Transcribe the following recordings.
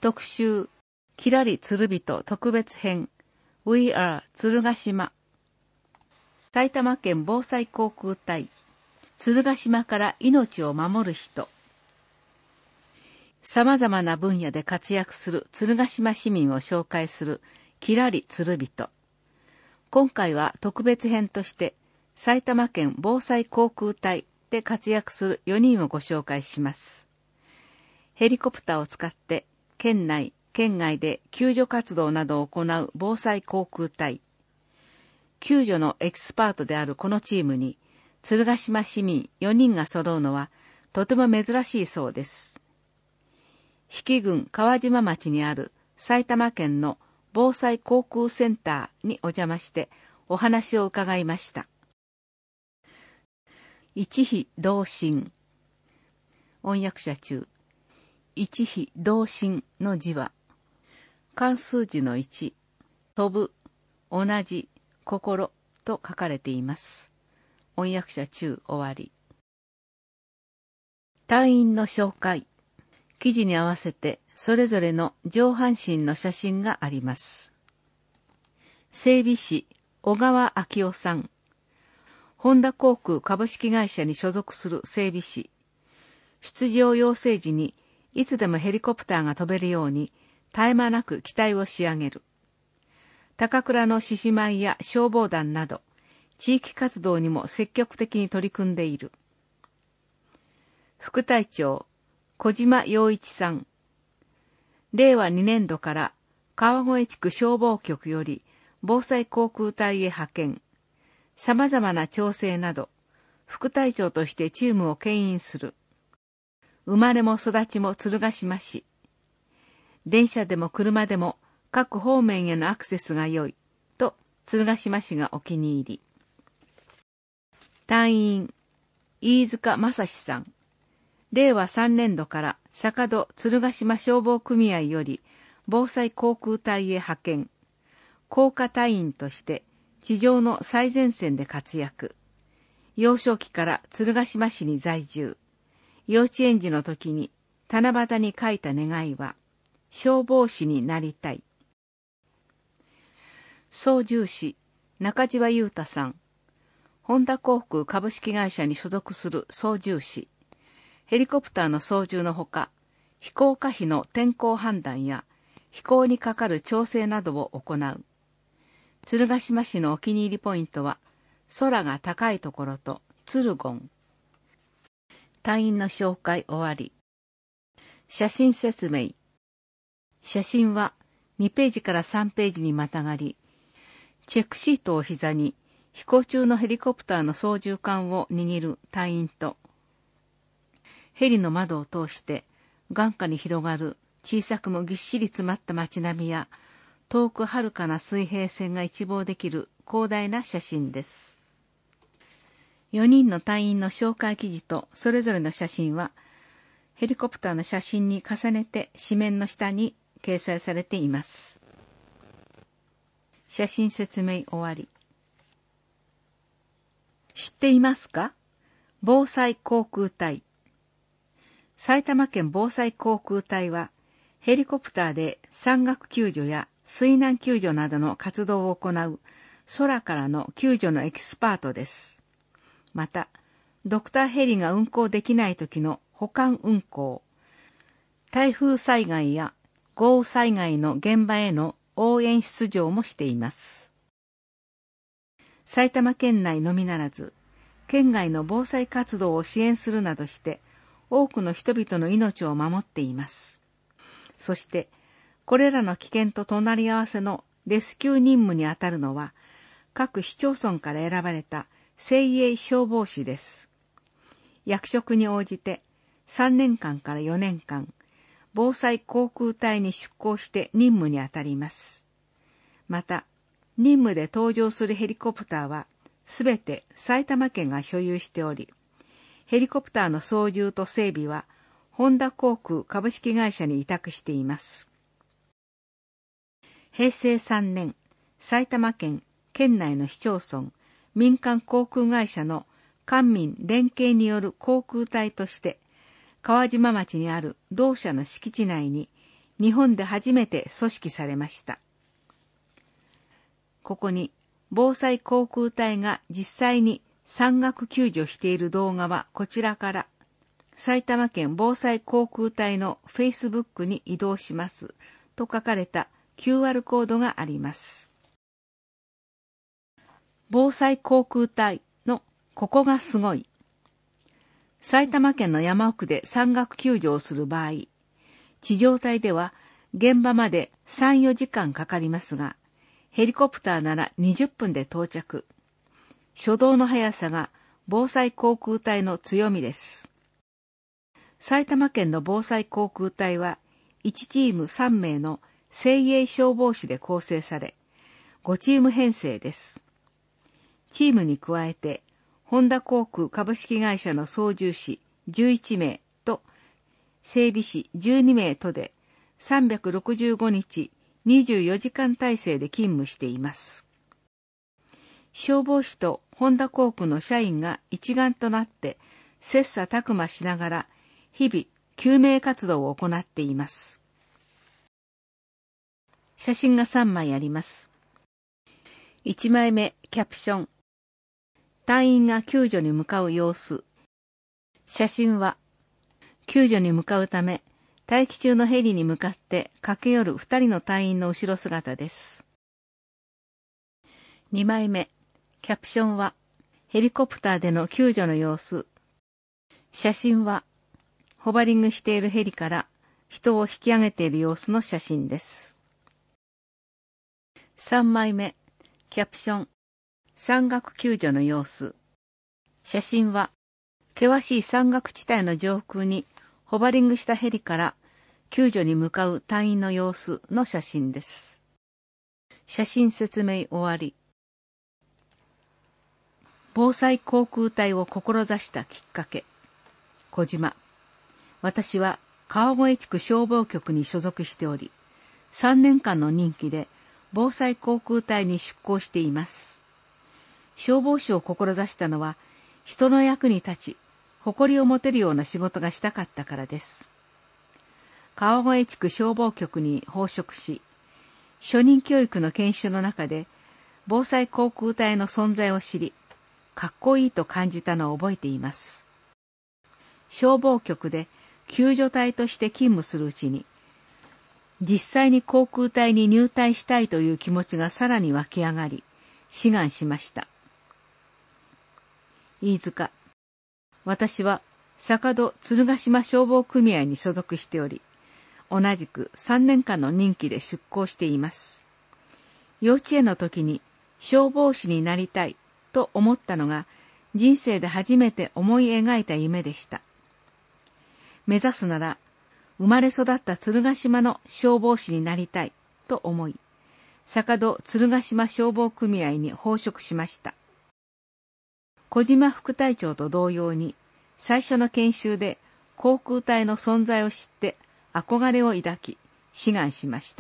特集、きらり鶴人特別編 We are 鶴ヶ島。埼玉県防災航空隊、鶴ヶ島から命を守る人。様々な分野で活躍する鶴ヶ島市民を紹介するきらり鶴人。今回は特別編として埼玉県防災航空隊で活躍する4人をご紹介します。ヘリコプターを使って県内、県外で救助活動などを行う防災航空隊。救助のエキスパートであるこのチームに鶴ヶ島市民4人が揃うのはとても珍しいそうです。比企郡川島町にある埼玉県の防災航空センターにお邪魔してお話を伺いました。一飛同心。音訳者中、一飛同心の字は漢数字の1、飛ぶ、同じ、心と書かれています。音訳者中終わり。隊員の紹介。記事に合わせてそれぞれの上半身の写真があります。整備士、小川昭夫さん。本田航空株式会社に所属する整備士。出場要請時にいつでもヘリコプターが飛べるように絶え間なく機体を仕上げる。高倉の獅子舞や消防団など地域活動にも積極的に取り組んでいる。副隊長、小島洋一さん。令和2年度から川越地区消防局より防災航空隊へ派遣。様々な調整など、副隊長としてチームを牽引する。生まれも育ちも鶴ヶ島市。電車でも車でも各方面へのアクセスが良いと鶴ヶ島市がお気に入り。隊員、飯塚正史さん。令和3年度から坂戸鶴ヶ島消防組合より防災航空隊へ派遣。降下隊員として地上の最前線で活躍。幼少期から鶴ヶ島市に在住。幼稚園児の時に七夕に書いた願いは消防士になりたい。操縦士、中島裕太さん。本田航空株式会社に所属する操縦士。ヘリコプターの操縦のほか、飛行可否の天候判断や飛行にかかる調整などを行う。鶴ヶ島市のお気に入りポイントは、空が高いところと鶴言。隊員の紹介終わり。写真説明。写真は2ページから3ページにまたがり、チェックシートを膝に飛行中のヘリコプターの操縦桿を握る隊員と、ヘリの窓を通して眼下に広がる小さくもぎっしり詰まった街並みや遠く遥かな水平線が一望できる広大な写真です。4人の隊員の紹介記事とそれぞれの写真はヘリコプターの写真に重ねて紙面の下に掲載されています。写真説明終わり。知っていますか？防災航空隊。埼玉県防災航空隊は、ヘリコプターで山岳救助や水難救助などの活動を行う空からの救助のエキスパートです。また、ドクターヘリが運航できない時の補完運航、台風災害や豪雨災害の現場への応援出場もしています。埼玉県内のみならず、県外の防災活動を支援するなどして、多くの人々の命を守っています。そして、これらの危険と隣り合わせのレスキュー任務にあたるのは、各市町村から選ばれた精鋭消防士です。役職に応じて3年間から4年間、防災航空隊に出向して任務にあたります。また、任務で登場するヘリコプターは、すべて埼玉県が所有しており、ヘリコプターの操縦と整備は、本田航空株式会社に委託しています。平成3年、埼玉県、県内の市町村、民間航空会社の官民連携による航空隊として、川島町にある同社の敷地内に日本で初めて組織されました。ここに防災航空隊が実際に山岳救助している動画はこちらから埼玉県防災航空隊のフェイスブックに移動しますと書かれた QR コードがあります。防災航空隊のここがすごい。埼玉県の山奥で山岳救助をする場合、地上隊では現場まで3、4時間かかりますが、ヘリコプターなら20分で到着。初動の速さが防災航空隊の強みです。埼玉県の防災航空隊は1チーム3名の精鋭消防士で構成され、5チーム編成です。チームに加えて、本田航空株式会社の操縦士11名と整備士12名とで365日24時間体制で勤務しています。消防士と本田航空の社員が一丸となって切磋琢磨しながら日々救命活動を行っています。写真が3枚あります。1枚目、キャプション。隊員が救助に向かう様子。写真は、救助に向かうため、待機中のヘリに向かって駆け寄る2人の隊員の後ろ姿です。2枚目、キャプションは、ヘリコプターでの救助の様子。写真は、ホバリングしているヘリから人を引き上げている様子の写真です。3枚目、キャプション。山岳救助の様子。写真は、険しい山岳地帯の上空にホバリングしたヘリから救助に向かう隊員の様子の写真です。写真説明終わり。防災航空隊を志したきっかけ。小島。私は川越地区消防局に所属しており、3年間の任期で防災航空隊に出向しています。消防士を志したのは、人の役に立ち、誇りを持てるような仕事がしたかったからです。川越地区消防局に奉職し、初任教育の研修の中で、防災航空隊の存在を知り、かっこいいと感じたのを覚えています。消防局で救助隊として勤務するうちに、実際に航空隊に入隊したいという気持ちがさらに湧き上がり、志願しました。飯塚。私は坂戸鶴ヶ島消防組合に所属しており、同じく3年間の任期で出向しています。幼稚園の時に消防士になりたいと思ったのが人生で初めて思い描いた夢でした。目指すなら生まれ育った鶴ヶ島の消防士になりたいと思い、坂戸鶴ヶ島消防組合に奉職しました。小島副隊長と同様に、最初の研修で航空隊の存在を知って憧れを抱き、志願しました。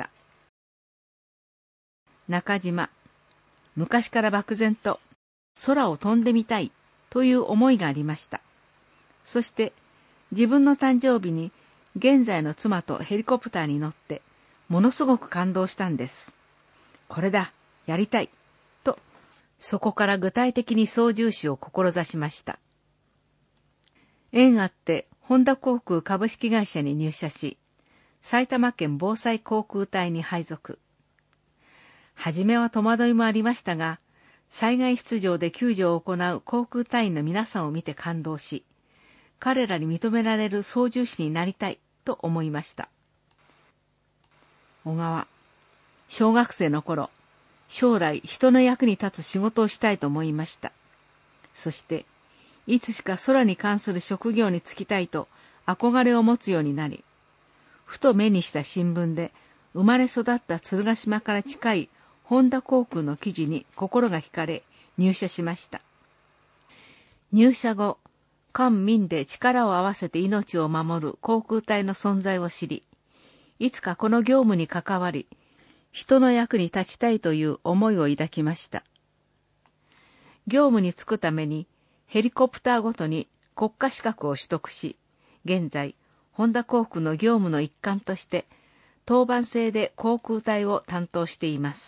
中島。昔から漠然と空を飛んでみたいという思いがありました。そして自分の誕生日に現在の妻とヘリコプターに乗ってものすごく感動したんです。これだ、やりたいと、そこから具体的に操縦士を志しました。縁あって本田航空株式会社に入社し、埼玉県防災航空隊に配属。はじめは戸惑いもありましたが、災害出場で救助を行う航空隊員の皆さんを見て感動し、彼らに認められる操縦士になりたいと思いました。小川。小学生の頃、将来人の役に立つ仕事をしたいと思いました。そして、いつしか空に関する職業に就きたいと憧れを持つようになり、ふと目にした新聞で生まれ育った鶴ヶ島から近い本田航空の記事に心が惹かれ入社しました。入社後、官民で力を合わせて命を守る航空隊の存在を知り、いつかこの業務に関わり、人の役に立ちたいという思いを抱きました。業務に就くためにヘリコプターごとに国家資格を取得し、現在、本田航空の業務の一環として、 当番制で航空隊を担当しています。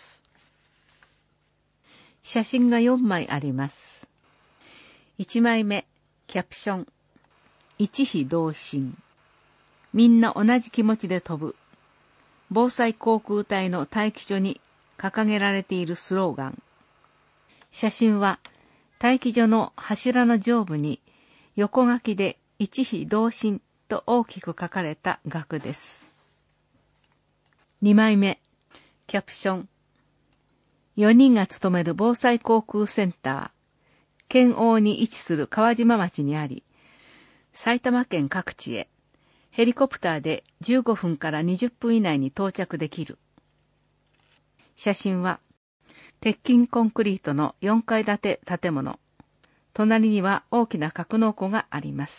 写真が4枚あります。1枚目、キャプション。一非同心。みんな同じ気持ちで飛ぶ。防災航空隊の待機所に掲げられているスローガン。写真は待機所の柱の上部に横書きで一非同心と大きく書かれた額です。2枚目、キャプション。4人が勤める防災航空センター、県央に位置する川島町にあり、埼玉県各地へヘリコプターで15分から20分以内に到着できる。写真は鉄筋コンクリートの4階建て建物。隣には大きな格納庫があります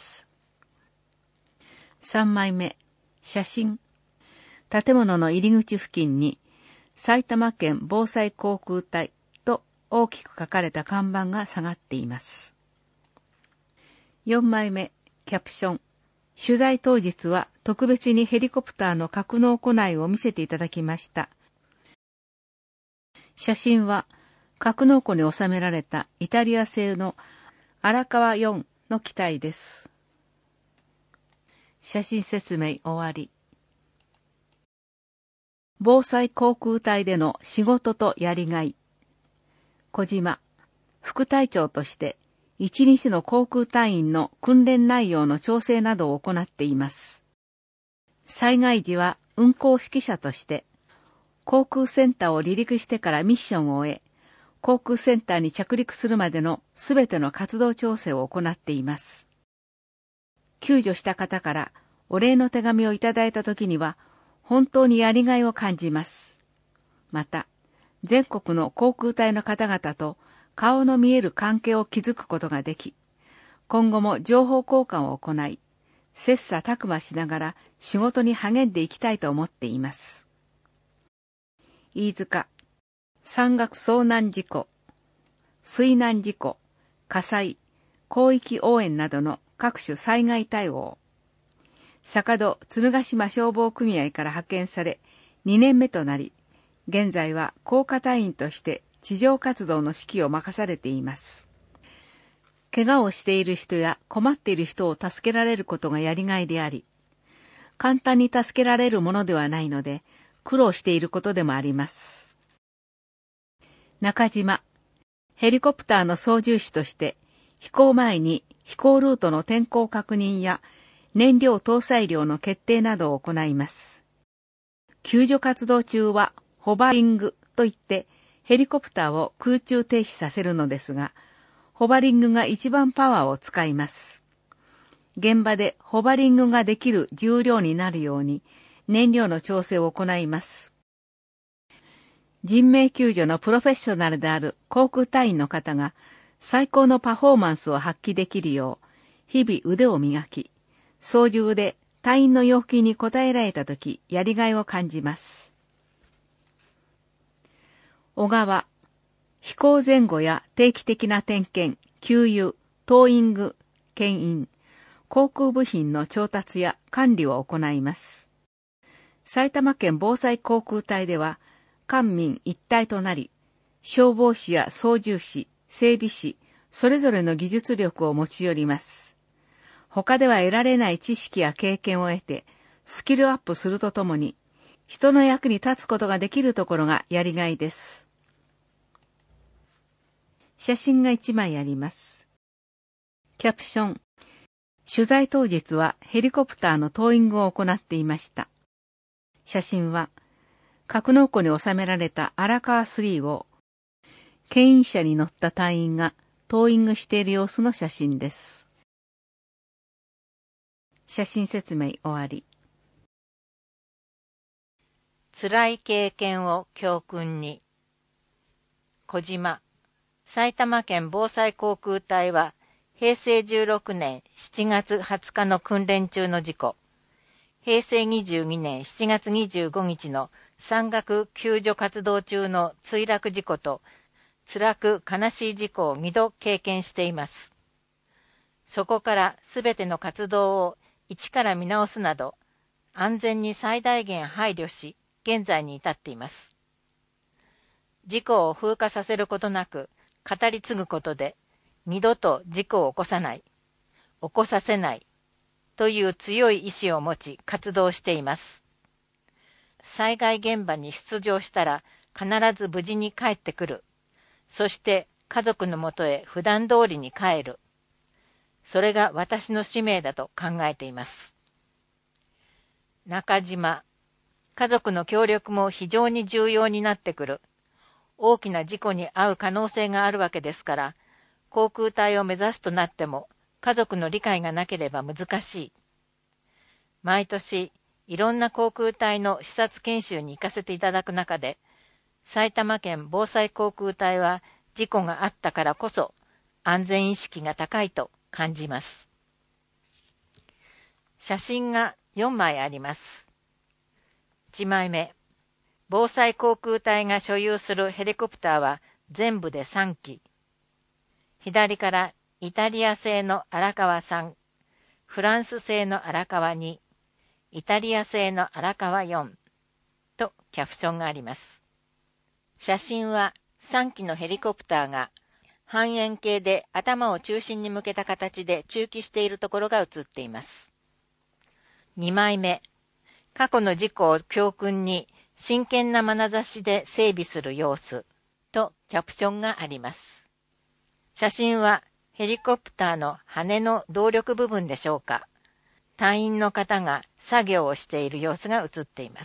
。3枚目、写真。建物の入り口付近に埼玉県防災航空隊と大きく書かれた看板が下がっています。4枚目、キャプション。取材当日は特別にヘリコプターの格納庫内を見せていただきました。写真は格納庫に収められたイタリア製の荒川4の機体です。写真説明終わり。防災航空隊での仕事とやりがい。小島、副隊長として一日の航空隊員の訓練内容の調整などを行っています。災害時は運航指揮者として航空センターを離陸してからミッションを終え、航空センターに着陸するまでのすべての活動調整を行っています。救助した方からお礼の手紙をいただいたときには、本当にやりがいを感じます。また、全国の航空隊の方々と顔の見える関係を築くことができ、今後も情報交換を行い、切磋琢磨しながら仕事に励んでいきたいと思っています。飯塚、山岳遭難事故、水難事故、火災、広域応援などの各種災害対応。坂戸鶴ヶ島消防組合から派遣され2年目となり、現在は降下隊員として地上活動の指揮を任されています。怪我をしている人や困っている人を助けられることがやりがいであり、簡単に助けられるものではないので苦労していることでもあります。中島、ヘリコプターの操縦士として飛行前に飛行ルートの天候確認や燃料搭載量の決定などを行います。救助活動中はホバリングといってヘリコプターを空中停止させるのですが、ホバリングが一番パワーを使います。現場でホバリングができる重量になるように燃料の調整を行います。人命救助のプロフェッショナルである航空隊員の方が最高のパフォーマンスを発揮できるよう日々腕を磨き、操縦で隊員の要求に応えられたとき、やりがいを感じます。小川、飛行前後や定期的な点検、給油、トーイング、牽引、航空部品の調達や管理を行います。埼玉県防災航空隊では、官民一体となり、消防士や操縦士、整備士、それぞれの技術力を持ち寄ります。他では得られない知識や経験を得て、スキルアップするとともに、人の役に立つことができるところがやりがいです。写真が1枚あります。キャプション。取材当日はヘリコプターのトーイングを行っていました。写真は、格納庫に収められた荒川3を、牽引車に乗った隊員がトーイングしている様子の写真です。写真説明終わり。 辛い経験を教訓に。小島、埼玉県防災航空隊は平成16年7月20日の訓練中の事故、平成22年7月25日の山岳救助活動中の墜落事故と辛く悲しい事故を2度経験しています。そこからすべての活動を一から見直すなど、 安全に最大限配慮し、現在に至っています。事故を風化させることなく、語り継ぐことで、二度と事故を起こさない、起こさせない、という強い意志を持ち活動しています。災害現場に出場したら必ず無事に帰ってくる。そして家族のもとへ普段通りに帰る。それが私の使命だと考えています。中島、家族の協力も非常に重要になってくる。大きな事故に遭う可能性があるわけですから、航空隊を目指すとなっても家族の理解がなければ難しい。毎年いろんな航空隊の視察研修に行かせていただく中で、埼玉県防災航空隊は事故があったからこそ安全意識が高いと感じます。写真が4枚あります。1枚目、防災航空隊が所有するヘリコプターは全部で3機。左からイタリア製の荒川3、フランス製の荒川2、イタリア製の荒川4とキャプションがあります。写真は3機のヘリコプターが半円形で頭を中心に向けた形で駐機しているところが写っています。2枚目、過去の事故を教訓に真剣な眼差しで整備する様子とキャプションがあります。写真はヘリコプターの羽の動力部分でしょうか。隊員の方が作業をしている様子が写っています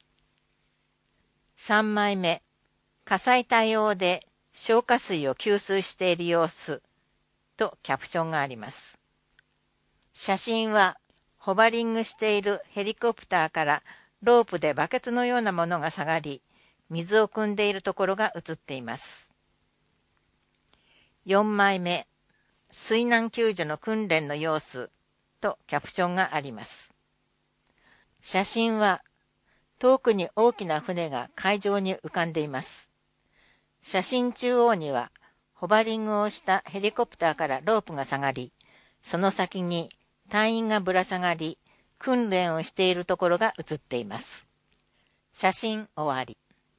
。3枚目、火災対応で消火水を給水している様子とキャプションがあります。写真はホバリングしているヘリコプターからロープでバケツのようなものが下がり、水を汲んでいるところが写っています。4枚目、水難救助の訓練の様子とキャプションがあります。写真は遠くに大きな船が海上に浮かんでいます。写真中央にはホバリングをしたヘリコプターからロープが下がり、その先に隊員がぶら下がり、訓練をしているところが写っています。写真終わり。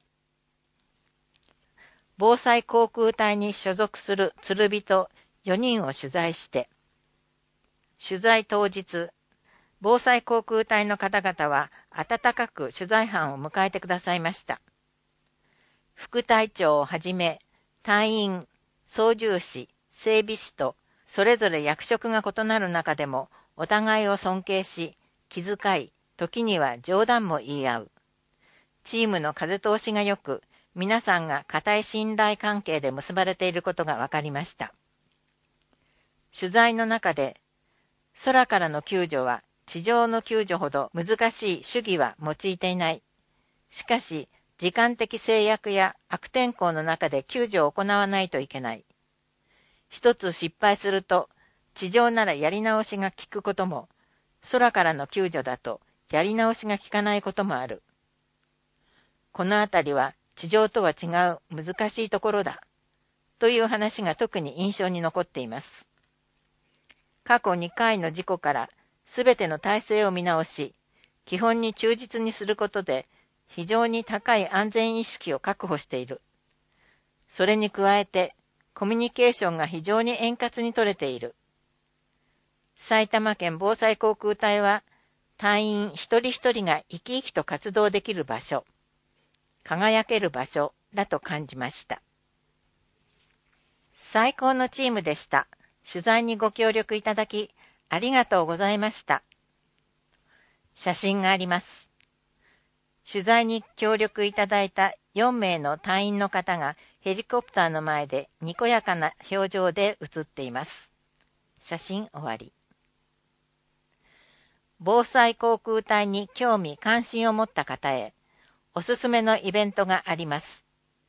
防災航空隊に所属する釣り人4人を取材して、取材当日、防災航空隊の方々は温かく取材班を迎えてくださいました。副隊長をはじめ、隊員、操縦士、整備士と、それぞれ役職が異なる中でも、お互いを尊敬し、気遣い、時には冗談も言い合う。チームの風通しが良く、皆さんが固い信頼関係で結ばれていることが分かりました。取材の中で、空からの救助は地上の救助ほど難しい手技は用いていない。しかし、時間的制約や悪天候の中で救助を行わないといけない。一つ失敗すると、地上ならやり直しが効くことも、空からの救助だとやり直しが効かないこともある。このあたりは地上とは違う難しいところだ。という話が特に印象に残っています。過去2回の事故からすべての体制を見直し、基本に忠実にすることで非常に高い安全意識を確保している。それに加えてコミュニケーションが非常に円滑に取れている。埼玉県防災航空隊は隊員一人一人が生き生きと活動できる場所、輝ける場所だと感じました。最高のチームでした。取材にご協力いただきありがとうございました。写真があります。取材に協力いただいた4名の隊員の方がヘリコプターの前でにこやかな表情で写っています。写真終わり。防災航空隊に興味関心を持った方へおすすめのイベントがあります。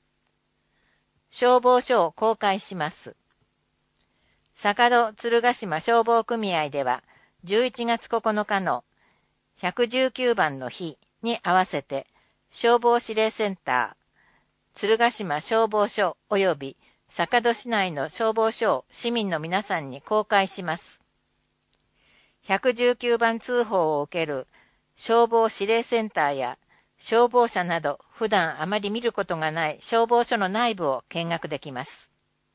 消防署を公開します。坂戸鶴ヶ島消防組合では11月9日の119番の日に合わせて消防指令センター、鶴ヶ島消防署及び坂戸市内の消防署を市民の皆さんに公開します。119番通報を受ける消防指令センターや消防車など普段あまり見ることがない消防署の内部を見学できます。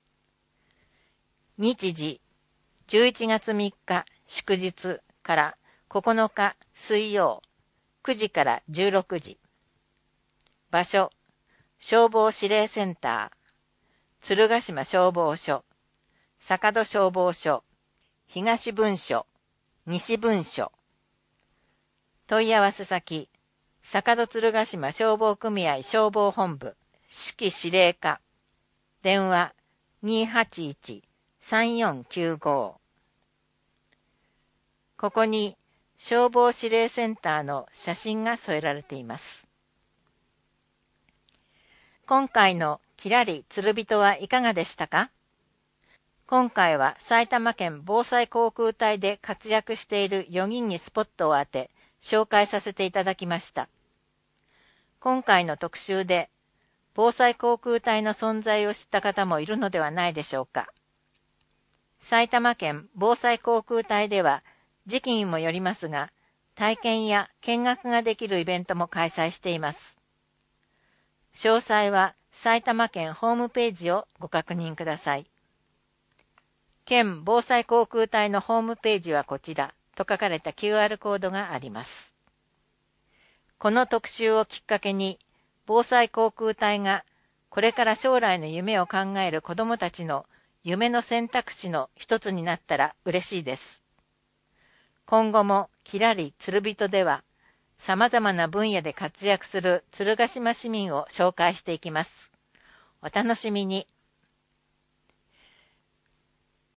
日時、11月3日祝日から9日水曜9時から16時。場所、消防指令センター、鶴ヶ島消防署、坂戸消防署、東分署、西分署。問い合わせ先、坂戸鶴ヶ島消防組合消防本部、指揮司令課、電話281-3495。ここに消防指令センターの写真が添えられています。今回のきらり鶴人はいかがでしたか？今回は埼玉県防災航空隊で活躍している4人にスポットを当て紹介させていただきました。今回の特集で防災航空隊の存在を知った方もいるのではないでしょうか。埼玉県防災航空隊では時期にもよりますが、体験や見学ができるイベントも開催しています。詳細は埼玉県ホームページをご確認ください。県防災航空隊のホームページはこちらと書かれた QR コードがあります。この特集をきっかけに、防災航空隊がこれから将来の夢を考える子どもたちの夢の選択肢の一つになったら嬉しいです。今後もきらり鶴人では、様々な分野で活躍する鶴ヶ島市民を紹介していきます。お楽しみに。